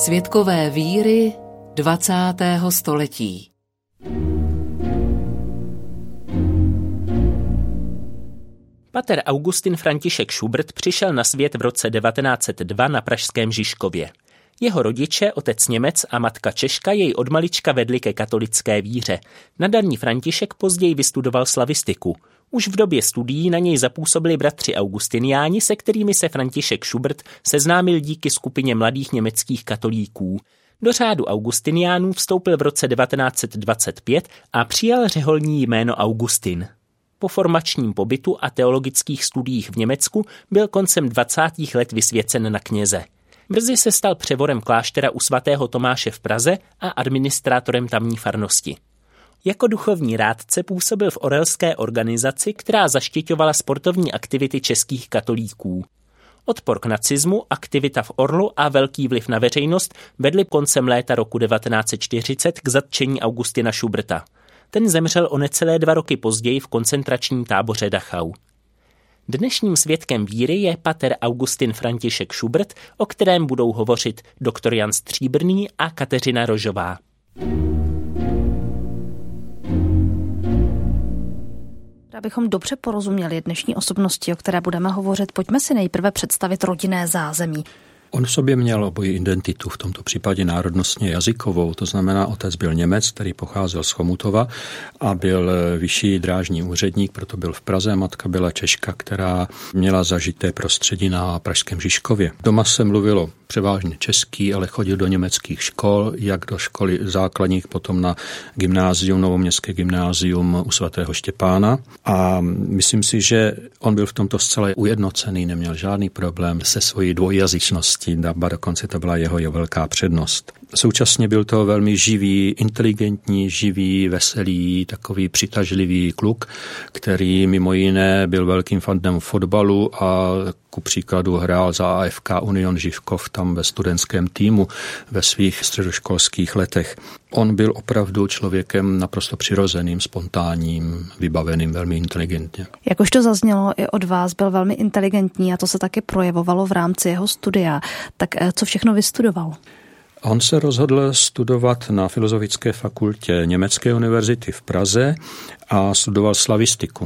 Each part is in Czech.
Svědkové víry 20. století. Pater Augustin František Schubert přišel na svět v roce 1902 na pražském Žižkově. Jeho rodiče, otec Němec a matka Češka, jej od malička vedli ke katolické víře. Nadaný František později vystudoval slavistiku. Už v době studií na něj zapůsobili bratři Augustiniáni, se kterými se František Schubert seznámil díky skupině mladých německých katolíků. Do řádu Augustiniánů vstoupil v roce 1925 a přijal řeholní jméno Augustin. Po formačním pobytu a teologických studiích v Německu byl koncem 20. let vysvěcen na kněze. Brzy se stal převorem kláštera u svatého Tomáše v Praze a administrátorem tamní farnosti. Jako duchovní rádce působil v orelské organizaci, která zaštiťovala sportovní aktivity českých katolíků. Odpor k nacismu, aktivita v Orlu a velký vliv na veřejnost vedli koncem léta roku 1940 k zatčení Augustina Schuberta. Ten zemřel o necelé 2 roky později v koncentračním táboře Dachau. Dnešním svědkem víry je pater Augustin František Schubert, o kterém budou hovořit doktor Jan Stříbrný a Kateřina Rožová. Abychom dobře porozuměli dnešní osobnosti, o které budeme hovořit, pojďme si nejprve představit rodinné zázemí. On v sobě měl obojí identitu, v tomto případě národnostně jazykovou, to znamená, otec byl Němec, který pocházel z Chomutova a byl vyšší drážní úředník, proto byl v Praze, matka byla Češka, která měla zažité prostředí na pražském Žižkově. Doma se mluvilo převážně český, ale chodil do německých škol, jak do školy základních, potom na gymnázium, novoměstské gymnázium u svatého Štěpána. A myslím si, že on byl v tomto zcela ujednocený, neměl žádný problém se svojí dvojjazyčností, ba dokonce to byla jeho velká přednost. Současně byl to velmi živý, inteligentní, živý, veselý, takový přitažlivý kluk, který mimo jiné byl velkým fandem fotbalu a ku příkladu hrál za AFK Union Živkov tam ve studentském týmu ve svých středoškolských letech. On byl opravdu člověkem naprosto přirozeným, spontánním, vybaveným, velmi inteligentně. Jak už to zaznělo i od vás, byl velmi inteligentní a to se taky projevovalo v rámci jeho studia. Tak co všechno vystudoval? On se rozhodl studovat na Filozofické fakultě Německé univerzity v Praze a studoval slavistiku.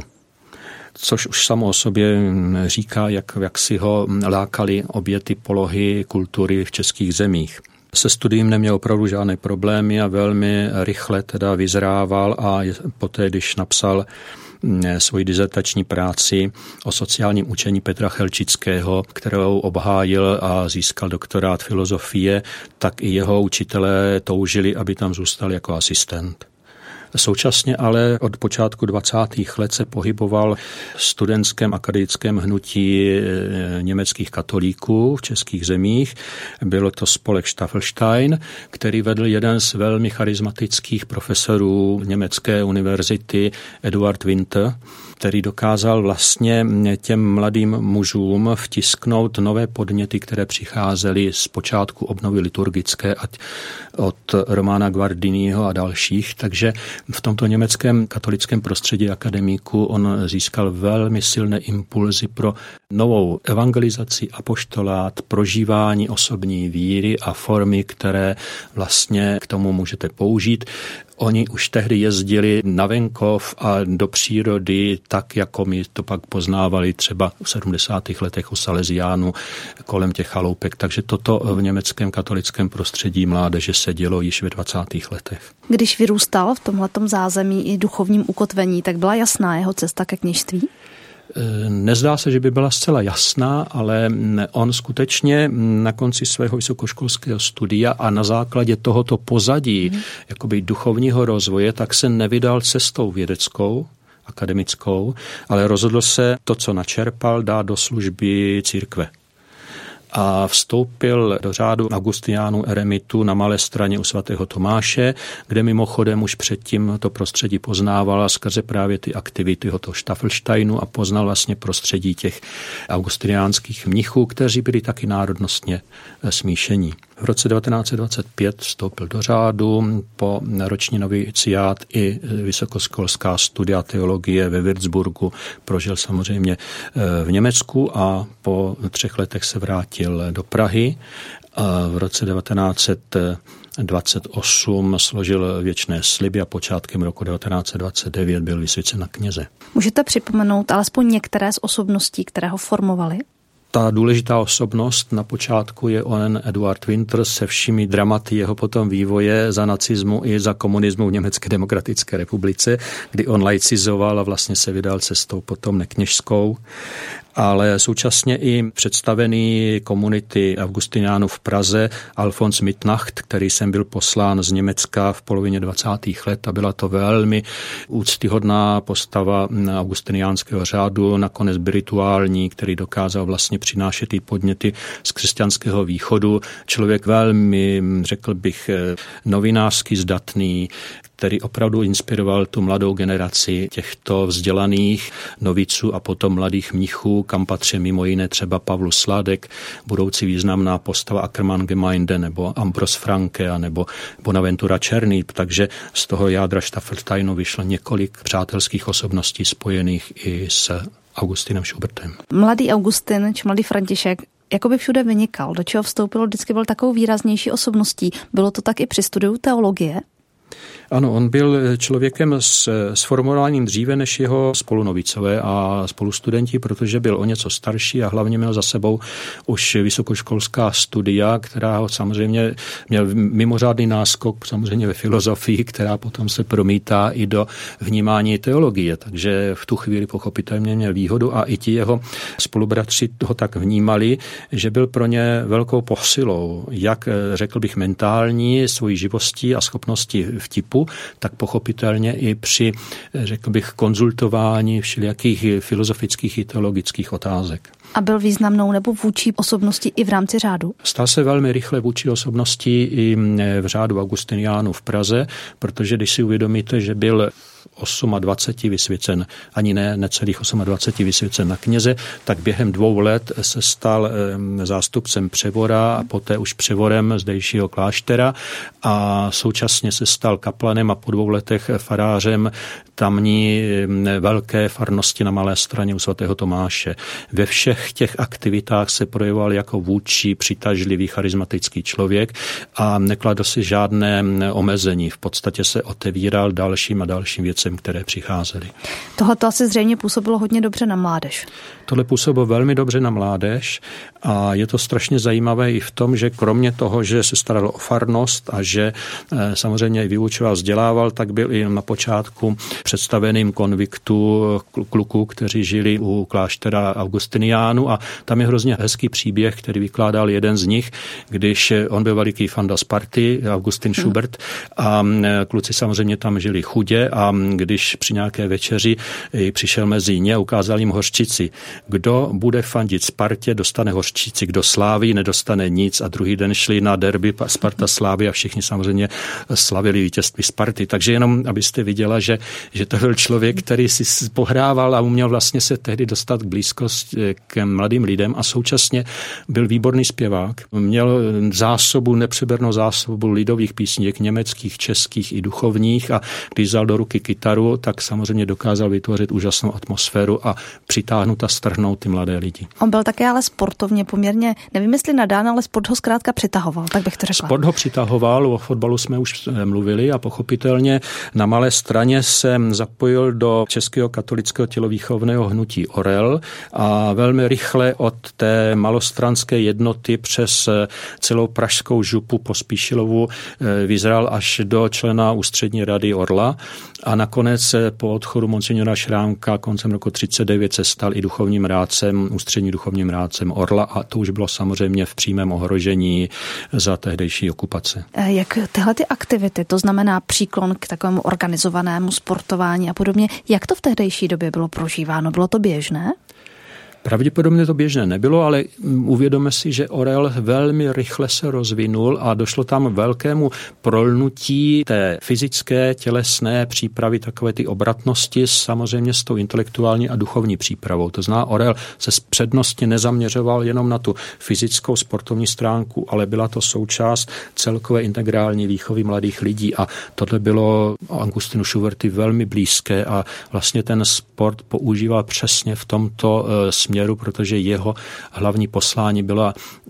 Což už samo o sobě říká, jak si ho lákaly obě ty polohy kultury v českých zemích. Se studiem neměl opravdu žádné problémy a velmi rychle teda vyzrával a poté, když napsal svoji dizertační práci o sociálním učení Petra Chelčického, kterou obhájil a získal doktorát filozofie, tak i jeho učitelé toužili, aby tam zůstal jako asistent. Současně ale od počátku 20. let se pohyboval v studentském akademickém hnutí německých katolíků v českých zemích. Bylo to spolek Staffelstein, který vedl jeden z velmi charismatických profesorů německé univerzity Eduard Winter, který dokázal vlastně těm mladým mužům vtisknout nové podněty, které přicházely z počátku obnovy liturgické, ať od Romana Guardiniho a dalších. Takže v tomto německém katolickém prostředí akademíků on získal velmi silné impulzy pro novou evangelizaci, apoštolát, prožívání osobní víry a formy, které vlastně k tomu můžete použít. Oni už tehdy jezdili na venkov a do přírody, tak jako my to pak poznávali třeba v 70. letech u Salesiánů kolem těch chaloupek. Takže toto v německém katolickém prostředí mládeže se dělo již ve 20. letech. Když vyrůstal v tomhletom zázemí i duchovním ukotvení, tak byla jasná jeho cesta ke kněžství? Nezdá se, že by byla zcela jasná, ale on skutečně na konci svého vysokoškolského studia a na základě tohoto pozadí jakoby duchovního rozvoje, tak se nevydal cestou vědeckou, akademickou, ale rozhodl se to, co načerpal, dát do služby církve. A vstoupil do řádu Augustiniánů eremitu na Malé Straně u svatého Tomáše, kde mimochodem už předtím to prostředí poznával skrze právě ty aktivity toho Staffelsteinu a poznal vlastně prostředí těch augustiniánských mnichů, kteří byli taky národnostně smíšení. V roce 1925 vstoupil do řádu, po roční noviciát i vysokoškolská studia teologie ve Würzburgu prožil samozřejmě v Německu a po 3 letech se vrátil do Prahy a v roce 1928 složil věčné sliby a počátkem roku 1929 byl vysvěcen na kněze. Můžete připomenout alespoň některé z osobností, které ho formovaly? Ta důležitá osobnost na počátku je onen Eduard Winter se všemi dramaty jeho potom vývoje za nacismu i za komunismu v Německé demokratické republice, kdy on laicizoval a vlastně se vydal cestou potom nekněžskou. Ale současně i představený komunity augustiniánů v Praze Alfons Mittnacht, který jsem byl poslán z Německa v polovině 20. let a byla to velmi úctyhodná postava augustiniánského řádu, nakonec spirituální, který dokázal vlastně přinášet i podněty z křesťanského východu. Člověk velmi, řekl bych, novinářsky zdatný, který opravdu inspiroval tu mladou generaci těchto vzdělaných noviců a potom mladých mnichů, kam patří mimo jiné třeba Pavlus Sládek, budoucí významná postava Ackermann Gemeinde nebo Ambros Franke nebo Bonaventura Černý. Takže z toho jádra Staffelsteinu vyšlo několik přátelských osobností spojených i s Augustinem Schubertem. Mladý Augustin či mladý František jakoby všude vynikal. Do čeho vstoupil, vždycky byl takovou výraznější osobností. Bylo to tak i při studiu teologie? Ano, on byl člověkem s formováním dříve než jeho spolunovicové a spolustudenti, protože byl o něco starší a hlavně měl za sebou už vysokoškolská studia, která ho samozřejmě měl mimořádný náskok samozřejmě ve filozofii, která potom se promítá i do vnímání teologie. Takže v tu chvíli pochopitelně měl výhodu a i ti jeho spolubratři ho tak vnímali, že byl pro ně velkou posilou, jak řekl bych mentální, svojí živostí a schopnosti vtipu, tak pochopitelně i při, řekl bych, konzultování všelijakých filozofických i teologických otázek. A byl významnou nebo vůdčí osobností i v rámci řádu? Stal se velmi rychle vůdčí osobností i v řádu augustiniánů v Praze, protože když si uvědomíte, že byl 28 vysvěcen, ani ne necelých 28 vysvěcen na kněze, tak během 2 let se stal zástupcem převora a poté už převorem zdejšího kláštera a současně se stal kaplanem a po 2 letech farářem tamní velké farnosti na Malé Straně u svatého Tomáše. Ve všech těch aktivitách se projevoval jako vůdčí, přitažlivý, charismatický člověk a nekladl si žádné omezení. V podstatě se otevíral dalším a dalším věcem, které přicházely. Tohle to asi zřejmě působilo hodně dobře na mládež. Tohle působilo velmi dobře na mládež a je to strašně zajímavé i v tom, že kromě toho, že se staral o farnost a že samozřejmě i vyučoval, vzdělával, tak byl i na počátku představeným konviktu kluků, kteří žili u kláštera Augustiniánů a tam je hrozně hezký příběh, který vykládal jeden z nich, když on byl veliký fanda Sparty, Augustin Schubert a kluci samozřejmě tam žili chudě a když při nějaké večeři přišel mezi ně, ukázal jim hořčici. Kdo bude fandit Spartě, dostane hořčici, kdo Slávii, nedostane nic a druhý den šli na derby Sparta Slávy a všichni samozřejmě slavili vítězství Sparty. Takže jenom, abyste viděla, že to byl člověk, který si pohrával a uměl vlastně se tehdy dostat k blízkosti k mladým lidem a současně byl výborný zpěvák. Měl nepřebernou zásobu lidových písniček, německých, českých i duchovních a když vzal do ruky kytaru, tak samozřejmě dokázal vytvořit úžasnou atmosféru a přitáhnout a strhnout ty mladé lidi. On byl také ale sportovně poměrně, nevím jestli nadán, ale sport ho zkrátka přitahoval, tak bych to řekla. Sport ho přitahoval, o fotbalu jsme už mluvili a pochopitelně na Malé Straně se zapojil do Českého katolického tělovýchovného hnutí Orel a velmi rychle od té malostranské jednoty přes celou pražskou župu Pospíšilovu vyzral až do člena ústřední rady Orla a nakonec po odchodu monsignora Šrámka koncem roku 1939 se stal i duchovním rádcem, ústřední duchovním rádcem Orla a to už bylo samozřejmě v přímém ohrožení za tehdejší okupace. Jak tyhle ty aktivity, to znamená příklon k takovému organizovanému sportování a podobně, jak to v tehdejší době bylo prožíváno? Bylo to běžné? Pravděpodobně to běžné nebylo, ale uvědomme si, že Orel velmi rychle se rozvinul a došlo tam velkému prolnutí té fyzické, tělesné přípravy, takové ty obratnosti samozřejmě s tou intelektuální a duchovní přípravou. To znamená, Orel se přednostně nezaměřoval jenom na tu fyzickou sportovní stránku, ale byla to součást celkové integrální výchovy mladých lidí a tohle bylo Augustinu Schuberty velmi blízké a vlastně ten sport používal přesně v tomto směru, protože jeho hlavní poslání byla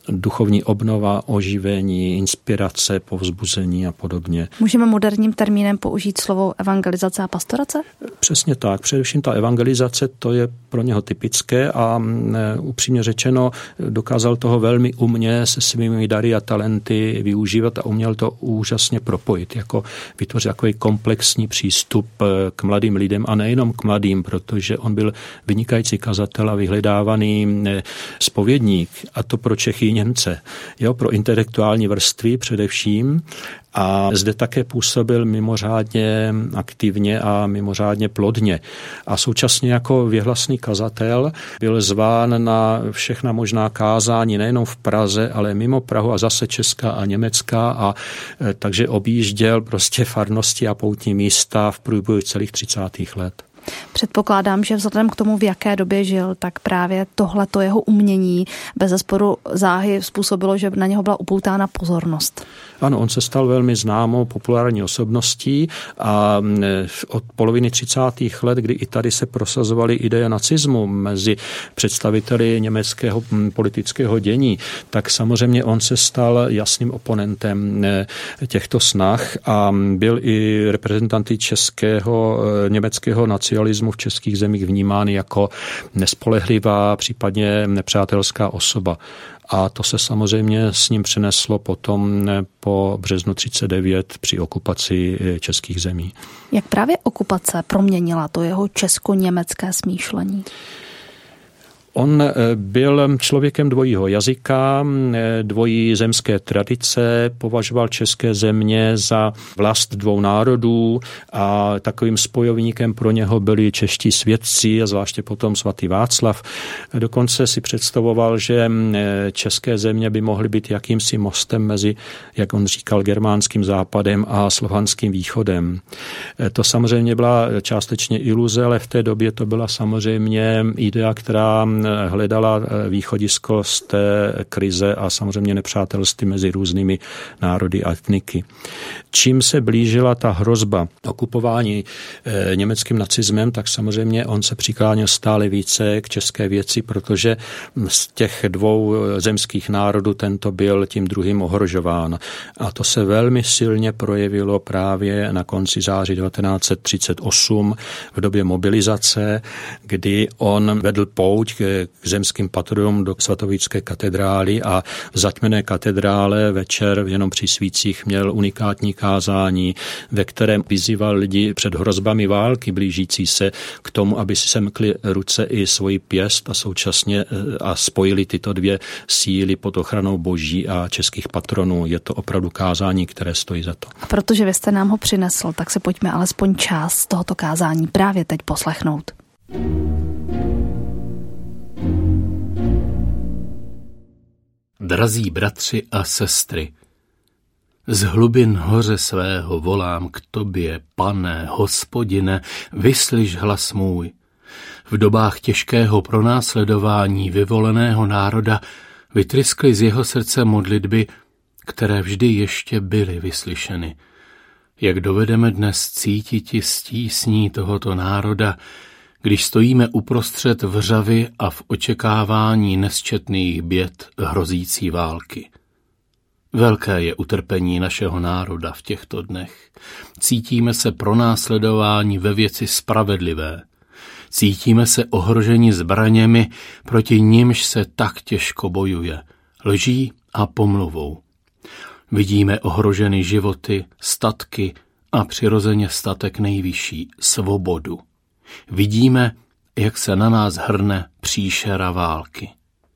duchovní obnova, oživení, inspirace, povzbuzení a podobně. Můžeme moderním termínem použít slovo evangelizace a pastorace? Přesně tak. Především ta evangelizace, to je pro něho typické a upřímně řečeno dokázal toho velmi umně se svými dary a talenty využívat a uměl to úžasně propojit, jako vytvořit takový komplexní přístup k mladým lidem a nejenom k mladým, protože on byl vynikající kazatel a vyhledávaný zpovědník, a to pro Čechy i Němce, pro intelektuální vrstvy především. A zde také působil mimořádně aktivně a mimořádně plodně. A současně jako věhlasný kazatel byl zván na všechna možná kázání, nejenom v Praze, ale mimo Prahu a zase Česká a Německá. A takže objížděl prostě farnosti a poutní místa v průběhu celých 30. let. Předpokládám, že vzhledem k tomu, v jaké době žil, tak právě tohleto jeho umění bezesporu záhy způsobilo, že na něho byla upoutána pozornost. Ano, on se stal velmi známou populární osobností a od poloviny 30. let, kdy i tady se prosazovaly ideje nacismu mezi představiteli německého politického dění, tak samozřejmě on se stal jasným oponentem těchto snah a byl i reprezentanty českého, německého nacionalismu v českých zemích vnímán jako nespolehlivá, případně nepřátelská osoba. A to se samozřejmě s ním přeneslo potom po březnu 1939 při okupaci českých zemí. Jak právě okupace proměnila to jeho česko-německé smýšlení? On byl člověkem dvojího jazyka, dvojí zemské tradice, považoval české země za vlast dvou národů a takovým spojovníkem pro něho byli čeští svědci a zvláště potom svatý Václav. Dokonce si představoval, že české země by mohly být jakýmsi mostem mezi, jak on říkal, germánským západem a slovanským východem. To samozřejmě byla částečně iluze, ale v té době to byla samozřejmě idea, která hledala východisko z té krize a samozřejmě nepřátelství mezi různými národy a etniky. Čím se blížila ta hrozba okupování německým nacismem, tak samozřejmě on se přikláněl stále více k české věci, protože z těch dvou zemských národů tento byl tím druhým ohrožován. A to se velmi silně projevilo právě na konci září 1938 v době mobilizace, kdy on vedl pouť k zemským patronům do svatovícké katedrály a v zatměné katedrále večer jenom při svících měl unikátní kázání, ve kterém vyzýval lidi před hrozbami války blížící se k tomu, aby si semkli ruce i svoji pěst a současně a spojili tyto dvě síly pod ochranou Boží a českých patronů. Je to opravdu kázání, které stojí za to. A protože vy jste nám ho přinesl, tak se pojďme alespoň část tohoto kázání právě teď poslechnout. Drazí bratři a sestry, z hlubin hoře svého volám k tobě, Pane, Hospodine, vyslyš hlas můj. V dobách těžkého pronásledování vyvoleného národa vytryskly z jeho srdce modlitby, které vždy ještě byly vyslyšeny. Jak dovedeme dnes cítiti stísní tohoto národa, když stojíme uprostřed vřavy a v očekávání nesčetných běd hrozící války. Velké je utrpení našeho národa v těchto dnech. Cítíme se pronásledování ve věci spravedlivé. Cítíme se ohroženi zbraněmi, proti nimž se tak těžko bojuje, lží a pomluvou. Vidíme ohroženy životy, statky a přirozeně statek nejvyšší, svobodu. Vidíme, jak se na nás hrne příšera války.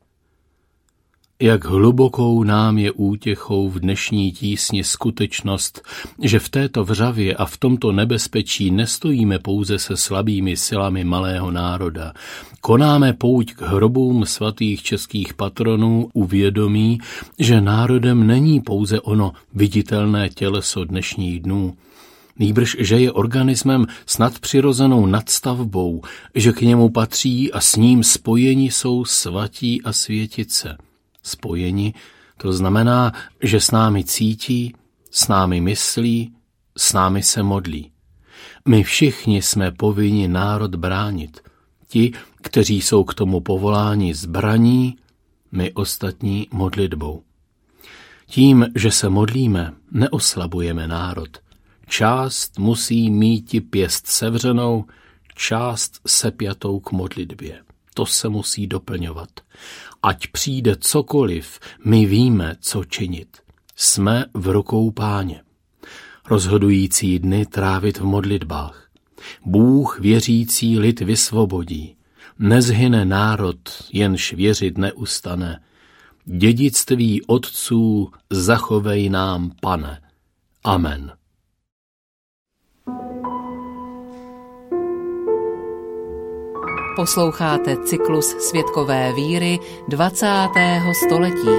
Jak hlubokou nám je útěchou v dnešní tísni skutečnost, že v této vřavě a v tomto nebezpečí nestojíme pouze se slabými silami malého národa. Konáme pouť k hrobům svatých českých patronů u vědomí, že národem není pouze ono viditelné těleso dnešních dnů, nýbrž, že je organismem s nadpřirozenou nadstavbou, že k němu patří a s ním spojeni jsou svatí a světice. Spojeni, to znamená, že s námi cítí, s námi myslí, s námi se modlí. My všichni jsme povinni národ bránit. Ti, kteří jsou k tomu povoláni zbraní, my ostatní modlitbou. Tím, že se modlíme, neoslabujeme národ. Část musí míti pěst sevřenou, část sepjatou k modlitbě. To se musí doplňovat. Ať přijde cokoliv, my víme, co činit. Jsme v rukou Páně. Rozhodující dny trávit v modlitbách. Bůh věřící lid vysvobodí. Nezhyne národ, jenž věřit neustane. Dědictví otců zachovej nám, Pane. Amen. Posloucháte cyklus Svědkové víry 20. století.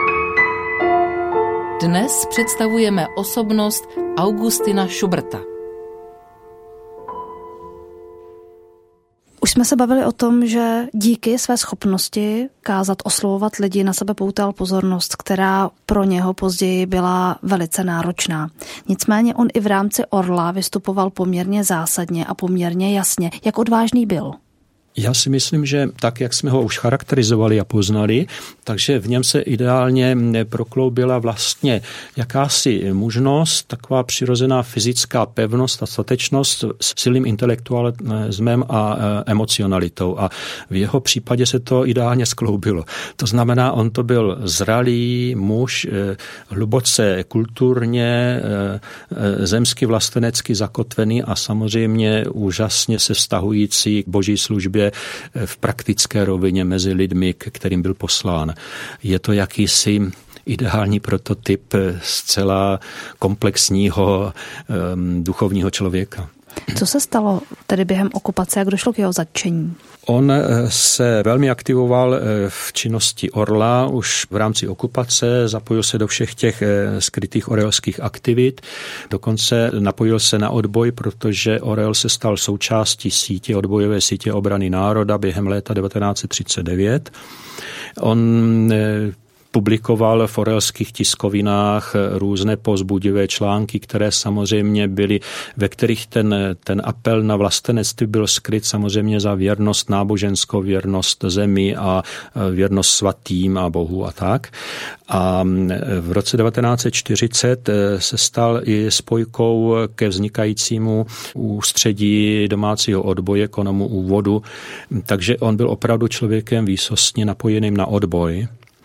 Dnes představujeme osobnost Augustina Schuberta. Už jsme se bavili o tom, že díky své schopnosti kázat, oslovovat lidi na sebe poutal pozornost, která pro něho později byla velice náročná. Nicméně on i v rámci Orla vystupoval poměrně zásadně a poměrně jasně. Jak odvážný byl? Já si myslím, že tak, jak jsme ho už charakterizovali a poznali, takže v něm se ideálně prokloubila vlastně jakási mužnost, taková přirozená fyzická pevnost a statečnost s silným intelektualismem a emocionalitou. A v jeho případě se to ideálně skloubilo. To znamená, on to byl zralý muž, hluboce kulturně, zemsky vlastenecky zakotvený a samozřejmě úžasně se vztahující k boží službě v praktické rovině mezi lidmi, k kterým byl poslán. Je to jakýsi ideální prototyp zcela komplexního duchovního člověka. Co se stalo tedy během okupace, jak došlo k jeho zatčení? On se velmi aktivoval v činnosti Orla už v rámci okupace, zapojil se do všech těch skrytých orelských aktivit, dokonce napojil se na odboj, protože Orel se stal součástí odbojové sítě obrany národa během léta 1939. On publikoval v orelských tiskovinách různé povzbudivé články, které samozřejmě byly, ve kterých ten apel na vlastenectví byl skryt samozřejmě za věrnost náboženskou, věrnost zemi a věrnost svatým a Bohu a tak. A v roce 1940 se stal i spojkou ke vznikajícímu ústředí domácího odboje, k onomu úvodu, takže on byl opravdu člověkem výsostně napojeným na odboj.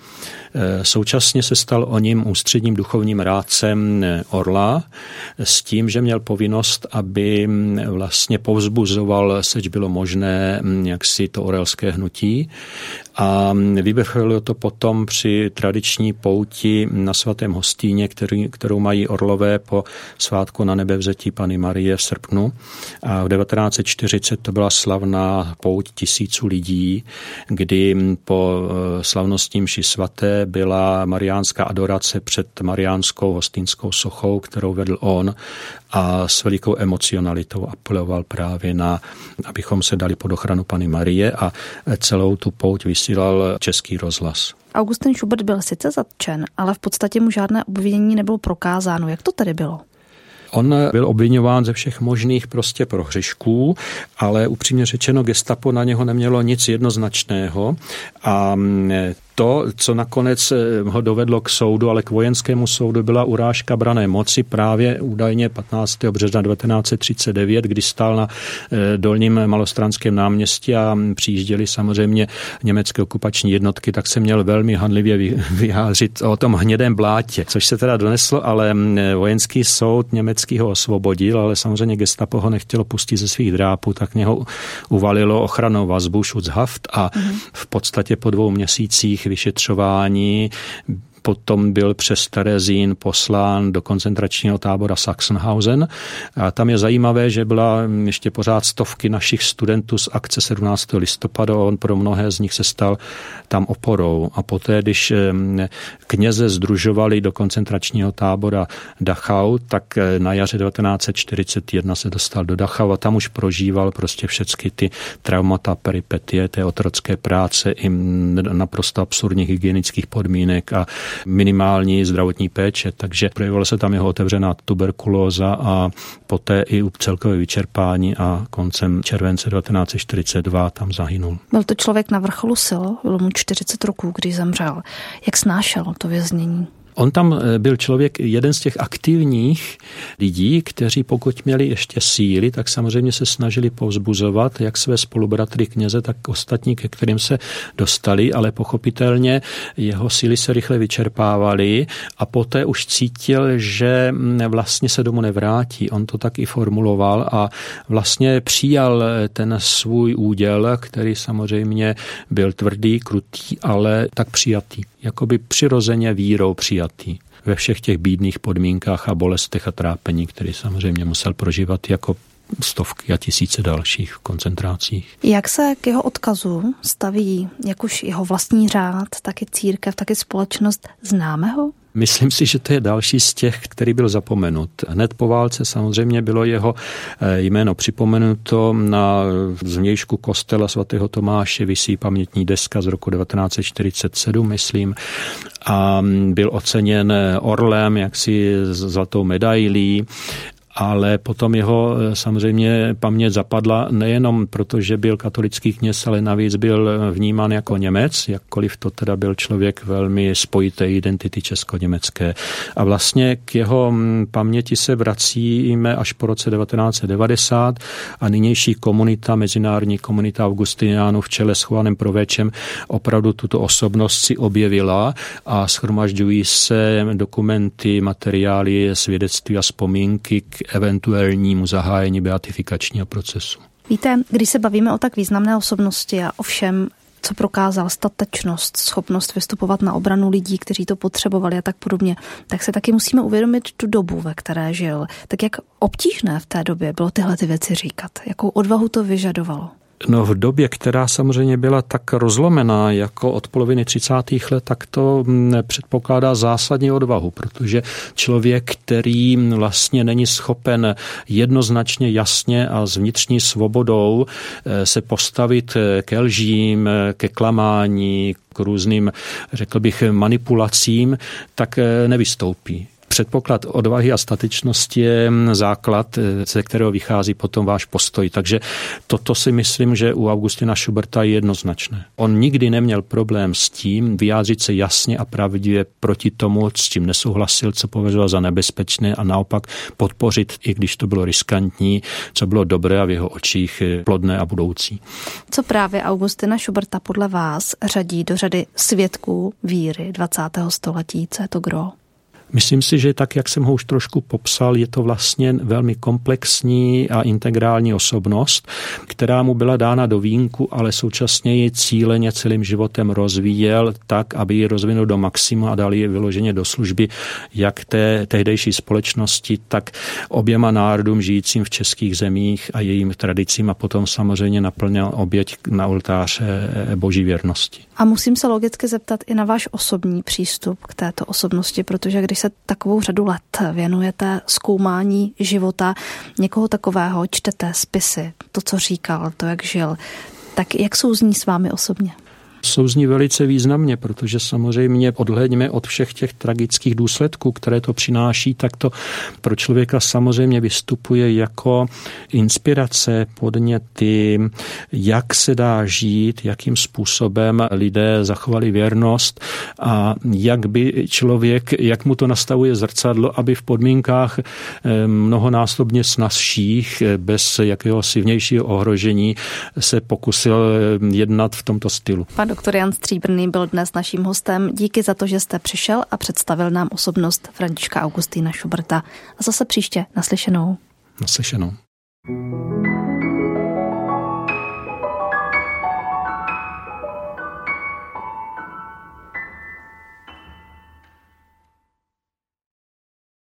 Současně se stal o ním ústředním duchovním rádcem Orla s tím, že měl povinnost, aby vlastně povzbuzoval, seč bylo možné, jaksi to orelské hnutí. A vyvrcholilo to potom při tradiční pouti na svatém Hostíně, kterou mají Orlové po svátku na nebevzetí Panny Marie v srpnu. A v 1940 to byla slavná pouť tisíců lidí, kdy po slavnostní mši svaté byla mariánská adorace před mariánskou hostínskou sochou, kterou vedl on a s velikou emocionalitou apeloval právě na, abychom se dali pod ochranu Panny Marie a celou tu pouť vysílal Český rozhlas. Augustin Schubert byl sice zatčen, ale v podstatě mu žádné obvinění nebylo prokázáno. Jak to tedy bylo? On byl obviňován ze všech možných prostě prohřešků, ale upřímně řečeno gestapo na něho nemělo nic jednoznačného a to, co nakonec ho dovedlo k soudu, ale k vojenskému soudu, byla urážka branné moci právě údajně 15. března 1939, kdy stál na Dolním Malostranském náměstí a přijížděli samozřejmě německé okupační jednotky, tak se měl velmi hanlivě vyjádřit o tom hnědém blátě, což se teda doneslo, ale vojenský soud německý ho osvobodil, ale samozřejmě gestapo ho nechtělo pustit ze svých drápů, tak něho uvalilo ochrannou vazbu Schutzhaft a v podstatě po 2 měsících vyšetřování potom byl přes Terezín poslán do koncentračního tábora Sachsenhausen. A tam je zajímavé, že byla ještě pořád stovky našich studentů z akce 17. listopadu. On pro mnohé z nich se stal tam oporou. A poté, když kněze sdružovali do koncentračního tábora Dachau, tak na jaře 1941 se dostal do Dachau a tam už prožíval prostě všechny ty traumata, peripetie, té otrocké práce i naprosto absurdních hygienických podmínek a minimální zdravotní péče, takže projevila se tam jeho otevřená tuberkulóza a poté i celkové vyčerpání a koncem července 1942 tam zahynul. Byl to člověk na vrcholu sil, bylo mu 40 roků, když zemřel. Jak snášel to věznění? On tam byl člověk, jeden z těch aktivních lidí, kteří pokud měli ještě síly, tak samozřejmě se snažili povzbuzovat jak své spolubratry kněze, tak ostatní, ke kterým se dostali, ale pochopitelně jeho síly se rychle vyčerpávaly a poté už cítil, že vlastně se domů nevrátí. On to tak i formuloval a vlastně přijal ten svůj úděl, který samozřejmě byl tvrdý, krutý, ale tak přijatý. Jakoby přirozeně vírou přijatý ve všech těch bídných podmínkách a bolestech a trápení, který samozřejmě musel prožívat jako stovky a tisíce dalších v koncentrácích. Jak se k jeho odkazu staví jak už jeho vlastní řád, tak i církev, tak i společnost? Známe ho? Myslím si, že to je další z těch, který byl zapomenut. Hned po válce samozřejmě bylo jeho jméno připomenuto. Na zvnějšku kostela svatého Tomáše visí pamětní deska z roku 1947, myslím, a byl oceněn orlem, jaksi zlatou medailí. Ale potom jeho samozřejmě paměť zapadla nejenom proto, že byl katolický kněz, ale navíc byl vnímán jako Němec, jakkoliv to teda byl člověk velmi spojité identity česko-německé. A vlastně k jeho paměti se vracíme až po roce 1990 a nynější komunita, mezinárodní komunita Augustiniánů v čele s Juanem Provéčem opravdu tuto osobnost si objevila a shromažďují se dokumenty, materiály, svědectví a vzpomínky k eventuálnímu zahájení beatifikačního procesu. Víte, když se bavíme o tak významné osobnosti a o všem, co prokázal, statečnost, schopnost vystupovat na obranu lidí, kteří to potřebovali a tak podobně, tak se taky musíme uvědomit tu dobu, ve které žil. Tak jak obtížné v té době bylo tyhle ty věci říkat? Jakou odvahu to vyžadovalo? No v době, která samozřejmě byla tak rozlomená jako od poloviny 30. let, tak to předpokládá zásadní odvahu, protože člověk, který vlastně není schopen jednoznačně, jasně a s vnitřní svobodou se postavit ke lžím, ke klamání, k různým, řekl bych, manipulacím, tak nevystoupí. Předpoklad odvahy a statečnosti je základ, ze kterého vychází potom váš postoj. Takže toto si myslím, že u Augustina Schuberta je jednoznačné. On nikdy neměl problém s tím vyjádřit se jasně a pravdivě proti tomu, s čím nesouhlasil, co považoval za nebezpečné a naopak podpořit, i když to bylo riskantní, co bylo dobré a v jeho očích plodné a budoucí. Co právě Augustina Schuberta podle vás řadí do řady svědků víry 20. století? Co je to gros? Myslím si, že tak, jak jsem ho už trošku popsal, je to vlastně velmi komplexní a integrální osobnost, která mu byla dána do vínku, ale současně ji cíleně celým životem rozvíjel tak, aby ji rozvinul do maxima a dal ji vyloženě do služby jak té tehdejší společnosti, tak oběma národům žijícím v českých zemích a jejím tradicím a potom samozřejmě naplnil oběť na oltář boží věrnosti. A musím se logicky zeptat i na váš osobní přístup k této osobnosti, protože když se takovou řadu let věnujete zkoumání života někoho takového, čtete spisy, to, co říkal, to, jak žil, tak jak souzní s vámi osobně? Souzní velice významně, protože samozřejmě odhlédněme od všech těch tragických důsledků, které to přináší, tak to pro člověka samozřejmě vystupuje jako inspirace, podněty, jak se dá žít, jakým způsobem lidé zachovali věrnost a jak by člověk, jak mu to nastavuje zrcadlo, aby v podmínkách mnohonásobně snazších, bez jakéhosi vnějšího ohrožení se pokusil jednat v tomto stylu. Pan doktor Jan Stříbrný byl dnes naším hostem. Díky za to, že jste přišel a představil nám osobnost Františka Augustina Schuberta. A zase příště naslyšenou. Naslyšenou.